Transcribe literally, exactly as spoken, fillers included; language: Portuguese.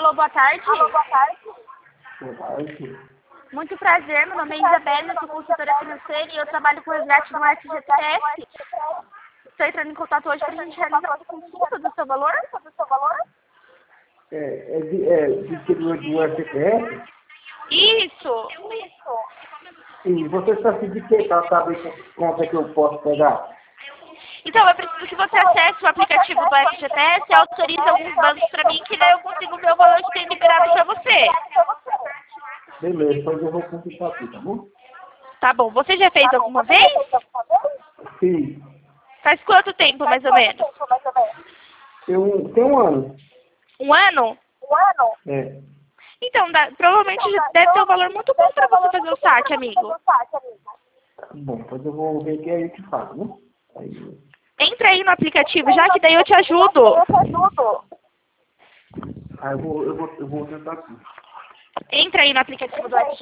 Alô, boa tarde. Alô, boa tarde. Boa tarde. Muito prazer, meu nome é Isabelle, eu sou consultora financeira e eu trabalho com resgate no F G T S. Estou entrando em contato hoje para a gente realizar uma consulta do seu valor. É, é de, é, de, do, do F G T S? Isso. Sim, você está se de que para saber quanto é que eu posso pegar? Então, eu preciso que você acesse o aplicativo do F G T S e autorize alguns bancos para mim, que daí eu consigo ver o valor que tem liberado para você. Beleza, depois eu vou consultar aqui, tá bom? Tá bom. Você já fez alguma vez? Sim. Faz quanto tempo, mais ou menos? Tem um, tem um ano. Um ano? É. Então, dá, provavelmente já deve ter um valor muito bom para você fazer o saque, amigo. Tá bom, depois eu vou ver que é aí que faz, né? Aí... Entra aí no aplicativo já, que daí eu te ajudo. Ah, eu vou, eu vou, eu vou tentar aqui. Entra aí no aplicativo do F G T S.